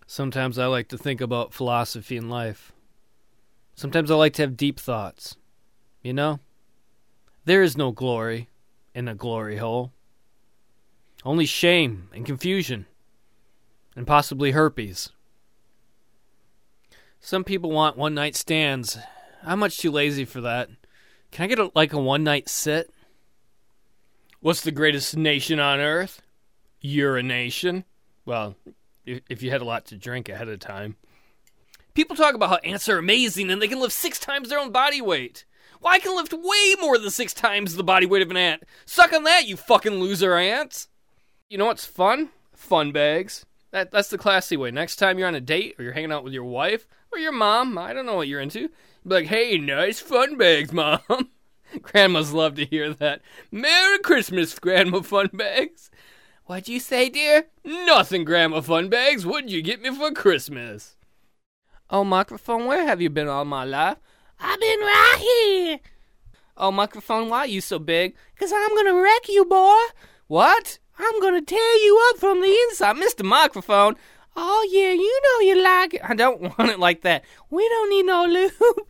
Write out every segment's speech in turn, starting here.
Sometimes I like to think about philosophy in life. Sometimes I like to have deep thoughts. You know? There is no glory in a glory hole. Only shame and confusion. And possibly herpes. Some people want one-night stands. I'm much too lazy for that. Can I get a one-night sit? What's the greatest nation on earth? Urination. Well, if you had a lot to drink ahead of time. People talk about how ants are amazing and they can lift 6 times their own body weight. Well, I can lift way more than 6 times the body weight of an ant. Suck on that, you fucking loser ants. You know what's fun? Fun bags. That's the classy way. Next time you're on a date or you're hanging out with your wife or your mom, I don't know what you're into, be like, hey, nice fun bags, Mom. Grandmas love to hear that. Merry Christmas, Grandma Fun Bags. What'd you say, dear? Nothing, Grandma Fun Bags. What'd you get me for Christmas? Oh, microphone, where have you been all my life? I've been right here. Oh, microphone, why are you so big? 'Cause I'm gonna wreck you, boy. What? I'm gonna tear you up from the inside, Mr. Microphone. Oh, yeah, you know you like it. I don't want it like that. We don't need no lube.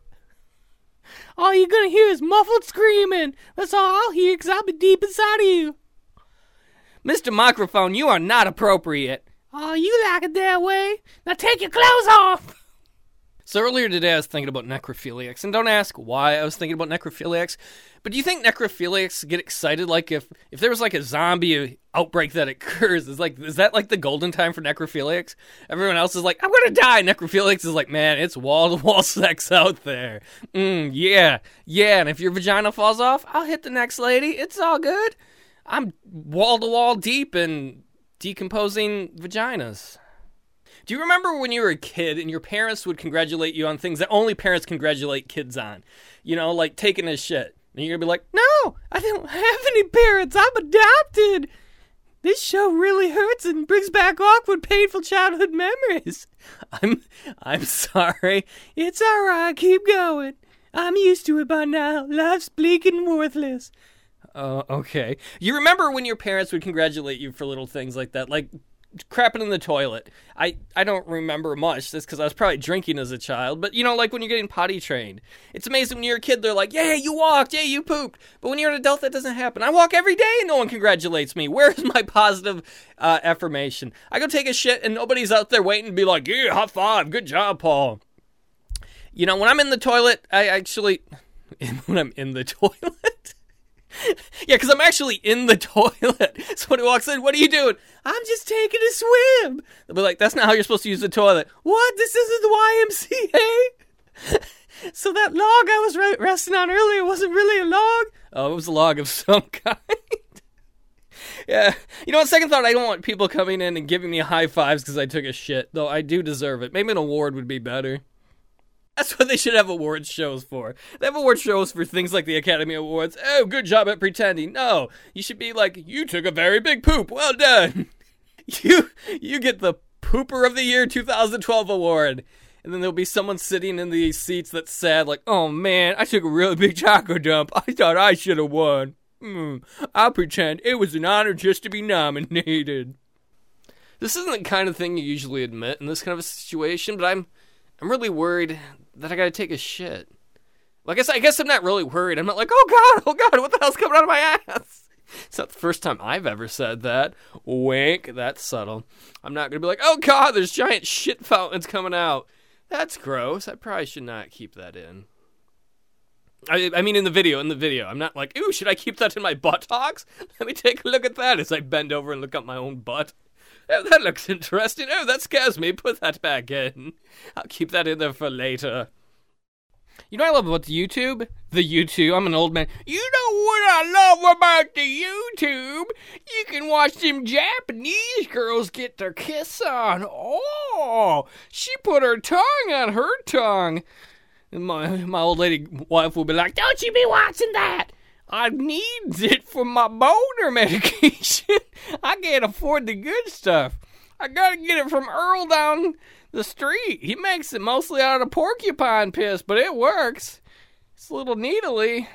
All you're gonna hear is muffled screaming. That's all I'll hear, 'cause I'll be deep inside of you. Mr. Microphone, you are not appropriate. Oh, you like it that way? Now take your clothes off. So earlier today I was thinking about necrophiliacs, and don't ask why I was thinking about necrophiliacs, but do you think necrophiliacs get excited like if there was like a zombie outbreak that occurs, is that like the golden time for necrophiliacs? Everyone else is like, I'm gonna die. Necrophiliacs is like, man, it's wall-to-wall sex out there. Yeah, and if your vagina falls off, I'll hit the next lady. It's all good. I'm wall-to-wall deep in decomposing vaginas. Do you remember when you were a kid and your parents would congratulate you on things that only parents congratulate kids on? You know, like taking a shit. And you're going to be like, no, I don't have any parents. I'm adopted. This show really hurts and brings back awkward, painful childhood memories. I'm sorry. It's all right. Keep going. I'm used to it by now. Life's bleak and worthless. Okay. You remember when your parents would congratulate you for little things like that? Like crapping in the toilet. I don't remember much. That's because I was probably drinking as a child. But, you know, like when you're getting potty trained. It's amazing when you're a kid, they're like, yeah, you walked, yeah, you pooped. But when you're an adult, that doesn't happen. I walk every day and no one congratulates me. Where's my positive affirmation? I go take a shit and nobody's out there waiting to be like, yeah, high five, good job, Paul. You know, when I'm in the toilet, when I'm in the toilet? Yeah, because I'm actually in the toilet. So when he walks in, what are you doing? I'm just taking a swim. They'll be like, that's not how you're supposed to use the toilet. What? This isn't the YMCA? So that log I was resting on earlier wasn't really a log? Oh, it was a log of some kind. Yeah. You know, on second thought, I don't want people coming in and giving me high fives because I took a shit. Though I do deserve it. Maybe an award would be better. That's what they should have awards shows for. They have award shows for things like the Academy Awards. Oh, good job at pretending. No, you should be like, you took a very big poop. Well done. You get the Pooper of the Year 2012 award. And then there'll be someone sitting in the seats that's sad, like, oh man, I took a really big taco dump. I thought I should have won. I'll pretend it was an honor just to be nominated. This isn't the kind of thing you usually admit in this kind of a situation, but I'm really worried that I gotta take a shit. Well, I guess I'm not really worried. I'm not like, oh god, what the hell's coming out of my ass? It's not the first time I've ever said that. Wink, that's subtle. I'm not gonna be like, oh god, there's giant shit fountains coming out. That's gross. I probably should not keep that in. I mean in the video. I'm not like, ooh, should I keep that in my buttocks? Let me take a look at that as I bend over and look at my own butt. Oh, that looks interesting. Oh, that scares me. Put that back in. I'll keep that in there for later. You know what I love about the YouTube? The YouTube. I'm an old man. You know what I love about the YouTube? You can watch them Japanese girls get their kiss on. Oh, she put her tongue on her tongue. And my old lady wife will be like, don't you be watching that. I need it for my boner medication. I can't afford the good stuff. I gotta get it from Earl down the street. He makes it mostly out of porcupine piss, but it works. It's a little needly.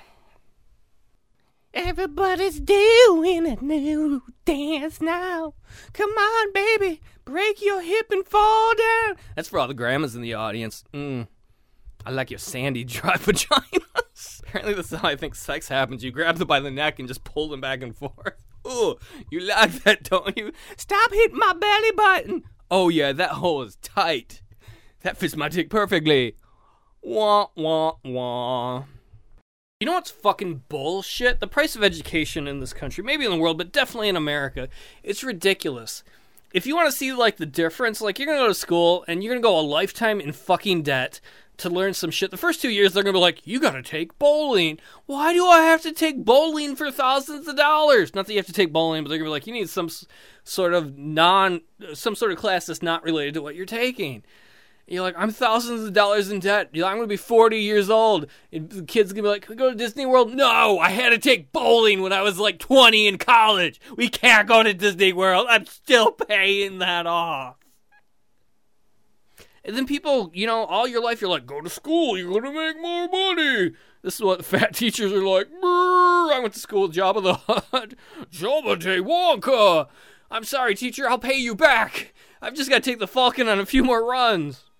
Everybody's doing a new dance now. Come on, baby, break your hip and fall down. That's for all the grandmas in the audience. I like your sandy, dry vaginas. Apparently this is how I think sex happens. You grab them by the neck and just pull them back and forth. Ooh, you like that, don't you? Stop hitting my belly button. Oh yeah, that hole is tight. That fits my dick perfectly. Wah, wah, wah. You know what's fucking bullshit? The price of education in this country, maybe in the world, but definitely in America, it's ridiculous. If you want to see, like, the difference, like, you're going to go to school, and you're going to go a lifetime in fucking debt to learn some shit. The first 2 years, they're going to be like, you got to take bowling. Why do I have to take bowling for thousands of dollars? Not that you have to take bowling, but they're going to be like, you need some sort of class that's not related to what you're taking. You're like, I'm thousands of dollars in debt. I'm going to be 40 years old. And the kid's going to be like, can we go to Disney World? No, I had to take bowling when I was like 20 in college. We can't go to Disney World. I'm still paying that off. And then people, all your life, you're like, go to school. You're going to make more money. This is what the fat teachers are like. I went to school with Jabba the Hutt. Jabba de Wonka. I'm sorry, teacher. I'll pay you back. I've just got to take the Falcon on a few more runs.